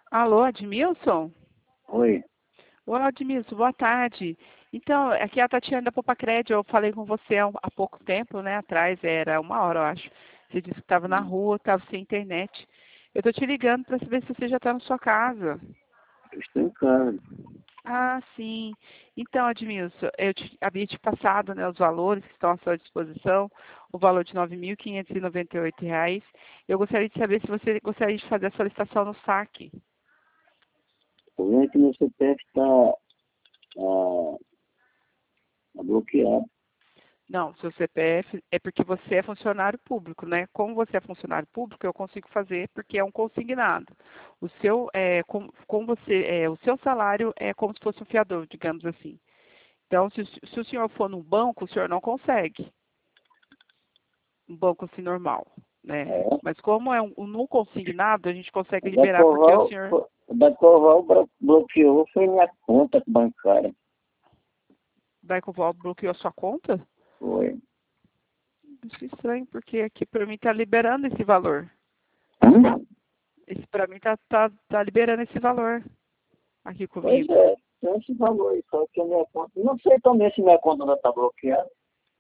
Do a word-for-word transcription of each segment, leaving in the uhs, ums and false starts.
Alô, Admilson? Oi. Olá, Admilson, boa tarde. Então, aqui é a Tatiana da Popacred. Eu falei com você há, um- há pouco tempo, né? Atrás, era uma hora, eu acho. Você disse que estava na Hum, rua, estava sem internet. Eu estou te ligando para saber se você já está na sua casa. Eu estou em casa. Ah, sim. Então, Admilson, eu te- havia te passado, né, os valores que estão à sua disposição, o valor de nove mil quinhentos e noventa e oito reais. Eu gostaria de saber se você gostaria de fazer a solicitação no saque. Estou vendo que meu C P F está tá, tá bloqueado. Não, seu C P F é porque você é funcionário público, né? Como você é funcionário público, eu consigo fazer porque é um consignado. O seu, é, com, com você, é, o seu salário é como se fosse um fiador, digamos assim. Então, se, o- se o senhor for num banco, o senhor não consegue. Um banco assim normal, né? É. Mas como é um, um no consignado, a gente consegue O da liberar porque o Coval, senhor. o da Coval blo- bloqueou foi minha conta bancária. Da Ecoval bloqueou a sua conta? Foi. Isso é estranho, porque aqui para mim está liberando esse valor. Hum? Esse para mim tá, tá, tá liberando esse valor aqui Pois comigo. é, tem esse valor aí, só que a minha conta. Não sei também se minha conta ainda está bloqueada.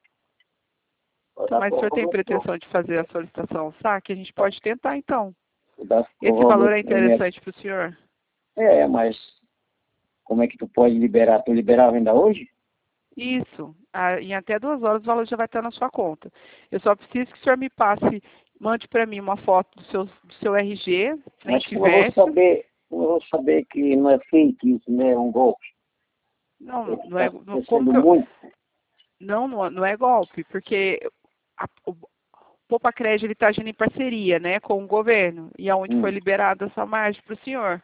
O da Mas o senhor Coval tem bloqueou. pretensão de fazer a solicitação ao saque? A gente pode tentar então. O da Esse Coval valor é bloqueou minha. interessante para o senhor? É, mas como é que tu pode liberar? Tu liberava ainda hoje? Isso. Ah, em até duas horas o valor já vai estar na sua conta. Eu só preciso que o senhor me passe, mande para mim uma foto do seu, do seu R G, Mas frente e como eu vou verso. saber, como eu vou saber que não é fake isso, né? É um golpe. Não, Ele não está é. Não, como acontecendo que eu, muito. não, não, é- não é golpe, porque a, o Popacred ele está agindo em parceria, né, com o governo e aonde foi Hum. liberada essa margem para o senhor.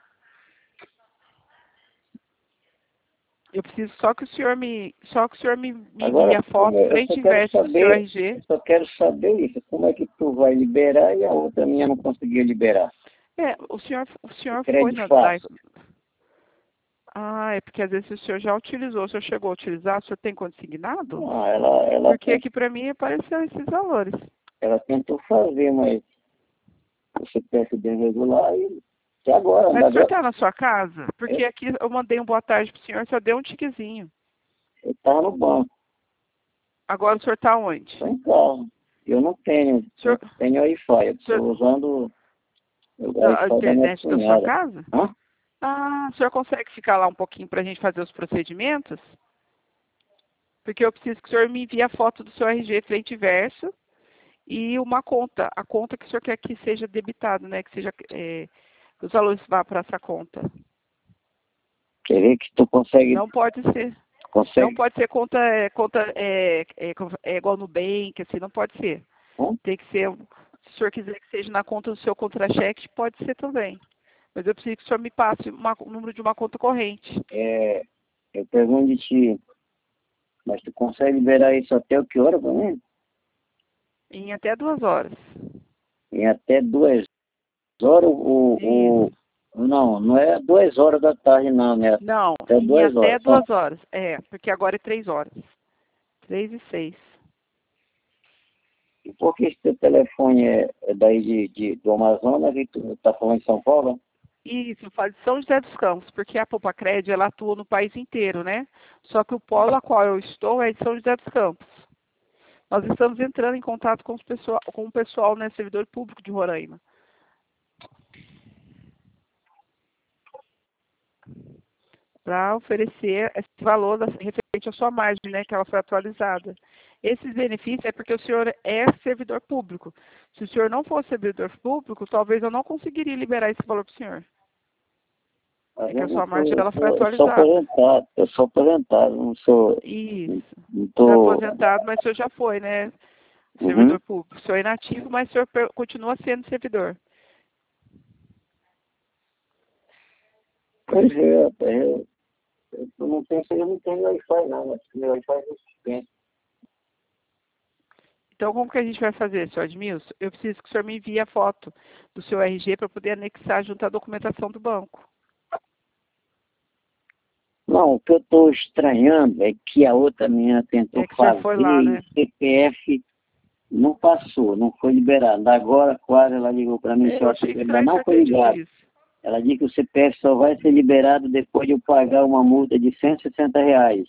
Eu preciso só que o senhor me, só que o senhor me, me envie Agora, a como foto eu, eu só frente e quero verso do seu saber, R G. eu só quero saber isso, como é que tu vai liberar e a outra minha não conseguia liberar. É, o senhor, o O senhor foi crédito na, na- fácil. ah, é porque às vezes o senhor já utilizou, o senhor chegou a utilizar, o senhor tem consignado? Ah, ela, ela, Porque tent- aqui para mim apareceu esses valores. ela tentou fazer, mas o C P F bem regular e até agora, Mas ainda o senhor agora, está na sua casa? eu Porque aqui eu mandei um boa tarde pro senhor, só deu um tiquezinho. estava no banco, Agora o senhor está onde? estou em casa. Eu não tenho, O não senhor, tenho Wi-Fi, eu o senhor estou usando o da a Wi-Fi da minha internet da sua cunhada. casa? Hã? Ah, o senhor consegue ficar lá um pouquinho para a gente fazer os procedimentos? Porque eu preciso que o senhor me envie a foto do seu R G frente e verso e uma conta, a conta que o senhor quer que seja debitado, né? Que seja, é, os valores vá para essa conta. Quer ver que tu consegue, Não pode ser, não consegue, pode ser conta, é, conta é, é, é igual no Nubank, assim, não pode ser. hã? Tem que ser, se o senhor quiser que seja na conta do seu contra-cheque, pode ser também. Mas eu preciso que o senhor me passe uma- o número de uma conta corrente. É, eu pergunto de ti, mas tu consegue liberar isso até o que hora pra mim? Em até duas horas. Em até duas horas, o, o, Isso. não, não é duas horas da tarde não, né? Não, Até em duas até horas, só. duas horas. É, porque agora é três horas. Três e seis. E por que esse teu telefone é, é daí de, de, do Amazonas e tu tá falando em São Paulo? Isso, faz de São José dos Campos, porque a Popacred, ela atua no país inteiro, né? Só que o polo a qual eu estou é de São José dos Campos. Nós estamos entrando em contato com, os pessoal, com o pessoal, né, servidor público de Roraima, para oferecer esse valor da, referente à sua margem, né, que ela foi atualizada. Esses benefícios é porque o senhor é servidor público. Se o senhor não fosse servidor público, talvez eu não conseguiria liberar esse valor para o senhor. Mas É que eu a não sua sou, margem eu ela foi sou, eu sou atualizada. aposentado, eu sou aposentado, não sou, não, Isso. não O senhor é tô, aposentado, mas o senhor já foi, né? uhum. Servidor público. O senhor é inativo, mas o senhor per- continua sendo servidor. Pois é, eu, eu não tenho, eu não tenho Wi-Fi não, mas meu Wi-Fi é suspenso. Então, como que a gente vai fazer, senhor Edmilson? Eu preciso que o senhor me envie a foto do seu R G para poder anexar junto à documentação do banco. Não, o que eu estou estranhando é que a outra menina tentou É que o senhor fazer foi lá, e o né? C P F não passou, não foi liberado. Agora quase ela ligou para mim, É, só eu que achei ainda estranho o não senhor foi ter dito ligado. isso. ela disse que o C P F só vai ser liberado depois de eu pagar uma multa de cento e sessenta reais.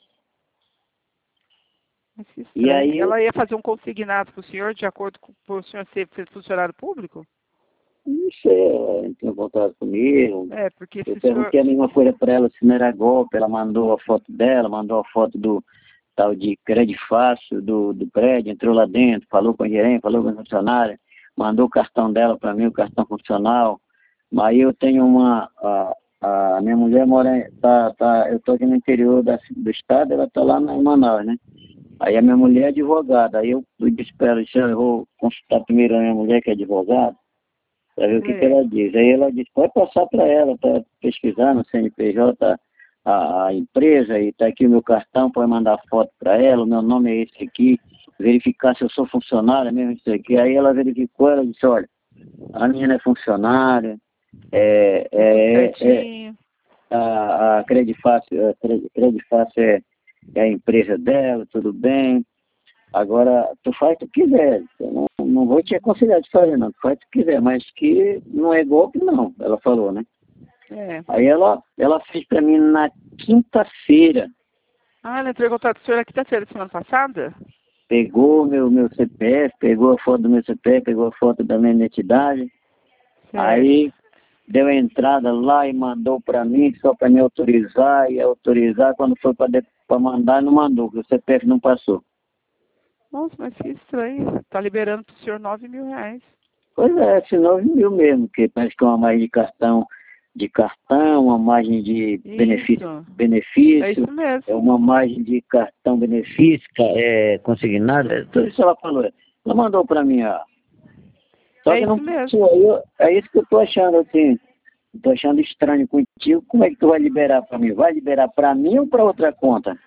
Mas que E estranho. aí, Ela ia fazer um consignado para o senhor, de acordo com o senhor ser funcionário público? não sei, ela entrou em contato comigo. É, porque se Eu o senhor... perguntei a mesma coisa para ela se não era golpe. Ela mandou a foto dela, mandou a foto do tal de crédito fácil do, do prédio, entrou lá dentro, falou com a gerente, falou com a funcionária, mandou o cartão dela para mim, o cartão funcional. Mas eu tenho uma... A, a minha mulher mora... Em, tá, tá, eu estou aqui no interior da, do estado, ela está lá em Manaus, né? Aí a minha mulher é advogada. Aí eu, eu disse para ela, disse, eu vou consultar primeiro a minha mulher, que é advogada, para ver o que, que É, ela diz. Aí ela disse, pode passar para ela, para pesquisar no C N P J a, a empresa, e está aqui o meu cartão, pode mandar foto para ela, o meu nome é esse aqui, verificar se eu sou funcionária mesmo, isso aqui. Aí ela verificou, ela disse, olha, a menina é funcionária, é, tá tudo é, é, é, certinho. a, a Credifácil, a Credifácil é, é a empresa dela, tudo bem. Agora, tu faz o que tu quiser. Eu não, não vou te aconselhar de fazer, não. Tu faz o que tu quiser, mas que não é golpe, não. Ela falou, né? É. Aí ela, ela fez pra mim na quinta-feira. Ah, ela entrou em contato com o senhor na quinta-feira, semana passada? Pegou meu, meu C P F, pegou a foto do meu C P F, pegou a foto da minha identidade. Certo. Aí deu a entrada lá e mandou pra mim, só pra me autorizar e autorizar. Quando foi pra, de, pra mandar, não mandou, porque o C P F não passou. Nossa, mas que estranho. Tá liberando pro senhor nove mil reais. Pois é, esse nove mil mesmo, que parece que é uma margem de cartão, de cartão, uma margem de benefício, Isso. É benefício, isso é mesmo. uma margem de cartão benefício, ca- é, consignado, é, tudo isso ela falou. Ela mandou para mim, ó. Só É que não isso passou, mesmo. aí eu- é isso que eu tô achando, assim, tô achando estranho contigo, como é que tu vai liberar para mim? Vai liberar para mim ou para outra conta?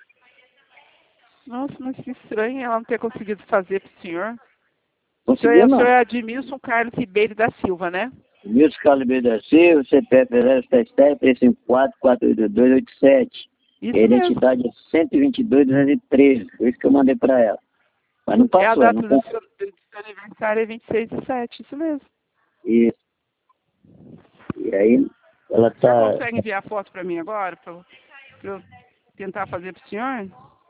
Nossa, mas que estranho ela não ter conseguido fazer pro senhor. O senhor, é- Conseguiu o senhor não. é Admilson Carlos Ribeiro da Silva, né? Milton Carlos B da Silva, C P F zero sete sete, três cinco quatro, quatro oito dois oito sete. E a Isso mesmo. identidade é cento e vinte e dois, duzentos e treze. Foi isso que eu mandei para ela. Mas não É a passou, não data do passou. seu, do seu aniversário, é vinte e seis de sete, isso mesmo. Isso. E aí, ela O senhor tá... consegue enviar foto para mim agora, para eu tentar fazer para o senhor?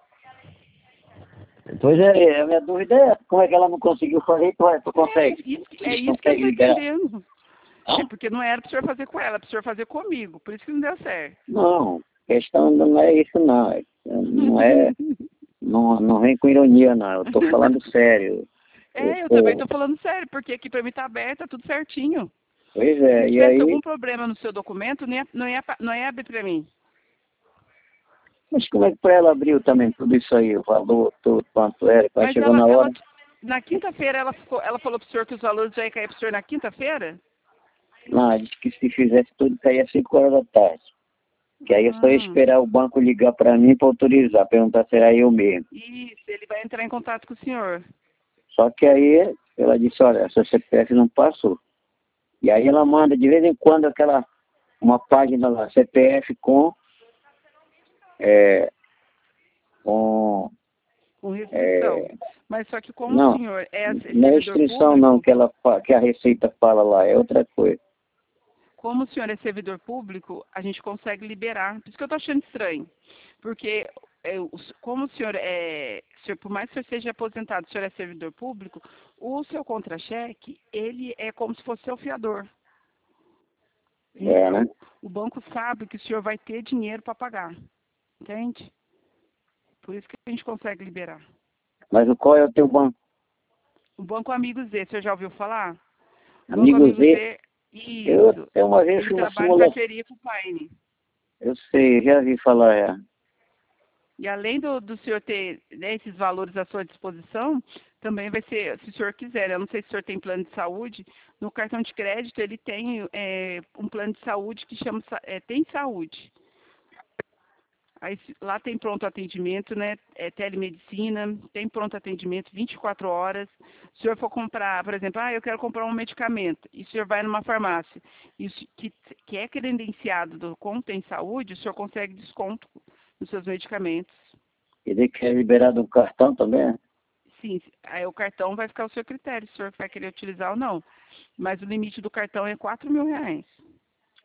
Pois é, a minha dúvida é como é que ela não conseguiu fazer, tu, tu É consegue. isso, é Eles isso que eu não conseguem estou liberar. entendendo. É Não, porque não era para o senhor fazer com ela, para o senhor fazer comigo. Por isso que não deu certo. não, a questão não é isso não. É- Não é... Não, não vem com ironia, não. Eu tô falando sério. Eu É, eu também tô... estou falando sério, porque aqui para mim está aberto, tá tudo certinho. Pois Se é, e tivesse aí... algum problema no seu documento, não ia, não ia, não ia abrir para mim. Mas como é que para ela abriu também tudo isso aí, o valor, tudo, quanto era, quando Mas chegou ela, na ela hora? na quinta-feira, ela, ficou, ela falou para o senhor que os valores já iam cair para o senhor na quinta-feira? Não, ela disse que se fizesse tudo caía às cinco horas da tarde. Que aí eu só ia Ah, esperar o banco ligar para mim para autorizar, perguntar se era eu mesmo. isso, ele vai entrar em contato com o senhor. Só que aí ela disse, olha, essa C P F não passou. E aí ela manda de vez em quando aquela, uma página lá, C P F com, é, com, Com restrição. é, Mas só que como o não, senhor é não é servidor restrição não, público, que, ela, fa- que a Receita fala lá, é outra coisa. como o senhor é servidor público, a gente consegue liberar. Por isso que eu estou achando estranho. Porque é, o- como o senhor é, o senhor, por mais que o senhor seja aposentado, o senhor é servidor público, o seu contra-cheque, ele é como se fosse seu fiador. É, né? Então, o banco sabe que o senhor vai ter dinheiro para pagar. Entende? Por isso que a gente consegue liberar. Mas o qual é o teu banco? O Banco Amigo Z, o senhor já ouviu falar? O Banco Amigo Amigo Z, Z, eu, isso. eu uma vez Ele fiz uma trabalha em simulação. parceria com o Paine. Eu sei, já vi falar, é. E além do, do senhor ter, né, esses valores à sua disposição, também vai ser, se o senhor quiser, eu não sei se o senhor tem plano de saúde, no cartão de crédito ele tem é, um plano de saúde que chama é, Tem Saúde. Aí, se- lá tem pronto atendimento, né? É, telemedicina, tem pronto atendimento vinte e quatro horas. Se o senhor for comprar, por exemplo, ah, eu quero comprar um medicamento, e o senhor vai numa farmácia, isso que, que é credenciado do com Tem Saúde, o senhor consegue desconto nos seus medicamentos. Quer dizer que é liberado um cartão também? É? Sim, aí o cartão vai ficar ao seu critério, se o senhor vai querer utilizar ou não. Mas o limite do cartão é quatro mil reais.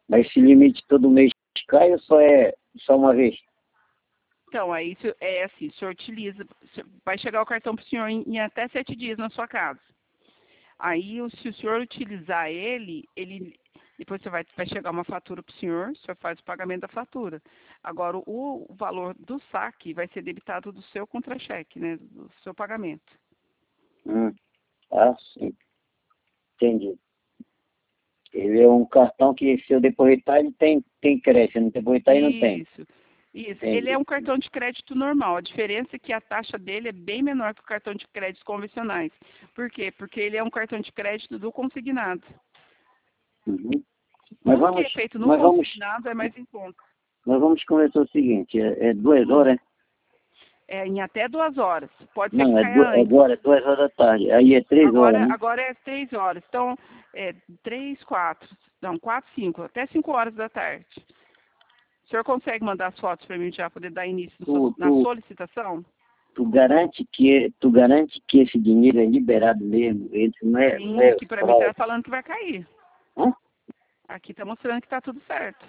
Mas esse limite todo mês cai ou só é só uma vez? Então, aí isso é assim, o senhor utiliza, vai chegar o cartão para o senhor em, em até sete dias na sua casa. Aí, o- se o senhor utilizar ele, ele depois você vai, vai chegar uma fatura para o senhor, o senhor faz o pagamento da fatura. Agora, o, o valor do saque vai ser debitado do seu contra-cheque, né, do seu pagamento. Hum. Ah, sim. Entendi. Ele é um cartão que se eu depositar, ele tem, tem crédito. Se eu não depositar, ele não tem. Isso, isso. Ele é Entendi. um cartão de crédito normal. A diferença é que a taxa dele é bem menor que o cartão de crédito convencionais. Por quê? Porque ele é um cartão de crédito do consignado. Uhum. Mas Tudo que vamos, é feito no nós vamos, consignado é mais em conta. nós vamos conversar o seguinte, é, é duas Hum. horas, né? É em até duas horas. Pode ser que Não, é, du caia é antes. agora, é duas horas da tarde. Aí é três horas, Agora, né? agora é três horas. Então, é três, quatro. Não, quatro, cinco. Até cinco horas da tarde. O senhor consegue mandar as fotos para mim já poder dar início no so- Tu, na tu, solicitação? tu garante que, tu garante que esse dinheiro é liberado mesmo? Ele não é, não Sim, é aqui para mim está fraude? falando que vai cair. Hã? Aqui está mostrando que está tudo certo.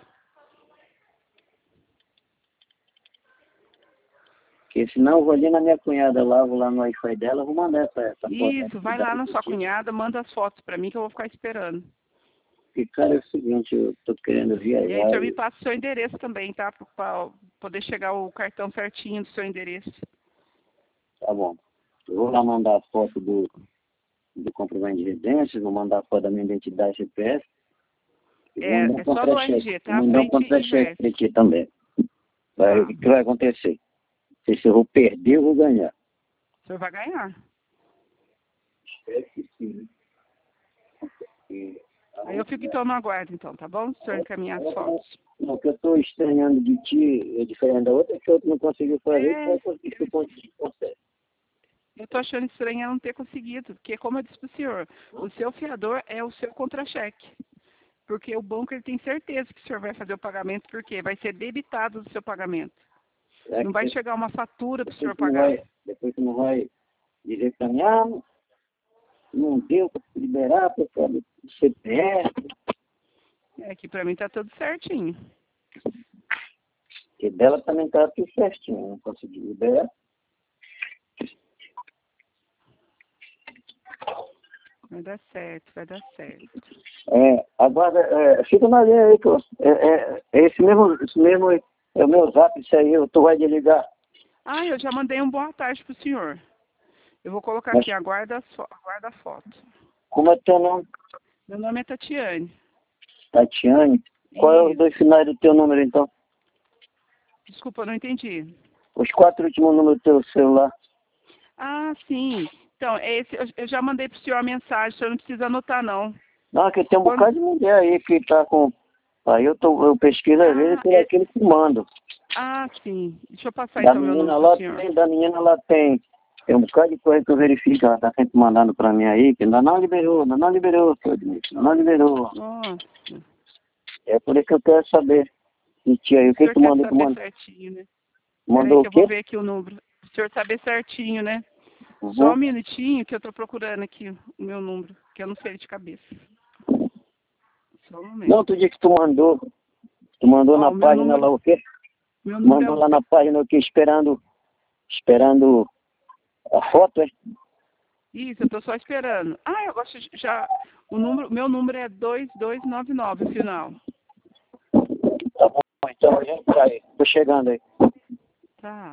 Porque senão eu vou ali na minha cunhada lá, vou lá no Wi-Fi dela, vou mandar essa, essa foto. Isso, vai lá na sua cunhada, manda as fotos para mim que eu vou ficar esperando. Porque, cara, é o seguinte, eu tô querendo E aí o viajar senhor me e... passa o seu endereço também, tá? Para poder chegar o cartão certinho do seu endereço. Tá bom. Eu vou lá mandar a foto do, do comprovante de residência, vou mandar a foto da minha identidade C P F e vou mandar É, um é só do contra-cheque. R G, Vou tá? mandar um Frente e contra-cheque verso. pra ti também. Vai, o Tá. que que vai acontecer? Não sei se eu vou perder ou vou ganhar. O senhor vai ganhar. Espero que sim, né? E Aí eu fico então no aguardo, então, tá bom? O senhor encaminhar as fotos. não, o que eu estou estranhando de ti, é diferente da outra, é que o outro não conseguiu fazer, tu É, vai conseguir, tu consegue. consegue. eu tô achando estranho ela não ter conseguido, porque como eu disse pro senhor, o seu fiador é o seu contra-cheque. Porque o banco ele tem certeza que o senhor vai fazer o pagamento, porque vai ser debitado do seu pagamento. É Não que vai chegar uma fatura para o senhor depois tu não pagar. vai, depois tu não vai dizer pra mim, ah, não não deu para liberar por causa do C P F, É que para mim tá tudo certinho. que dela também tá tudo certinho, não consegui liberar. Vai dar certo, vai dar certo. É, agora, é, fica na linha aí, que eu, é, é, é esse mesmo, esse mesmo, é o meu zap, isso aí, eu, tu vai desligar. Ah, eu já mandei um boa tarde pro senhor. Eu vou colocar Mas aqui, aguarda, a fo- aguarda a foto. como é teu nome? Meu nome é Tatiane. Tatiane? Qual é os Isso. dois finais do teu número, então? Desculpa, eu não entendi. Os quatro últimos números do teu celular. Ah, sim. Então, esse, eu, eu já mandei pro senhor a mensagem, o senhor não precisa anotar, não. Não, que tem um Quando... bocado de mulher aí que tá com... Aí eu, tô, eu pesquiso às vezes Ah, por é... aquele que mando. ah, sim. Deixa eu passar Da então meu número menina pro lá senhor. tem, da menina lá tem. Tem um bocado de coisa que eu verifico, ela tá sempre mandando pra mim aí, que ainda não liberou, ainda não liberou, seu Dmitry, ainda não liberou. Nossa. É por isso que eu quero saber de ti aí, o O que que senhor tu quer mandou? Tu saber mandou, certinho, né? Peraí mandou o que eu vou quê? ver aqui o número. O senhor saber certinho, né? Só um Uhum. minutinho que eu tô procurando aqui o meu número, que eu não sei de cabeça. Só um Não, momento. tu disse que tu mandou, tu mandou Ó, na o meu página lá número, o quê? meu Tu número é mandou o... lá na página o quê? Esperando, esperando a foto, é? Isso, eu tô só esperando. Ah, eu gosto de- já... O número, meu número é dois dois nove nove, o final. Tá bom, então a gente vai. Tô chegando aí. Tá.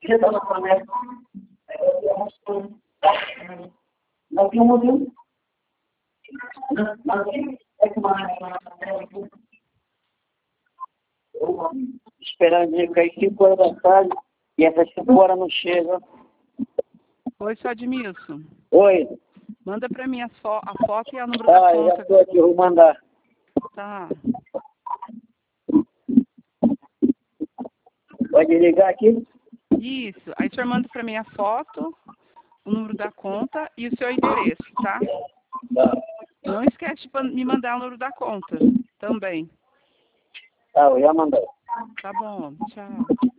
Você tá na panela. Não tem um modelo. Esperando ele cair cinco horas da tarde e essas cinco horas não chegam. Oi, seu Admilson. Oi. Manda para mim a, fo a foto e a número Ah, da eu conta. já estou aqui, eu vou mandar. Tá. Pode ligar aqui? Isso. Aí o senhor manda para mim a foto, o número da conta e o seu endereço, tá? Tá. Não esquece de me mandar o número da conta também. Tá, eu já mandei. Tá bom. Tchau.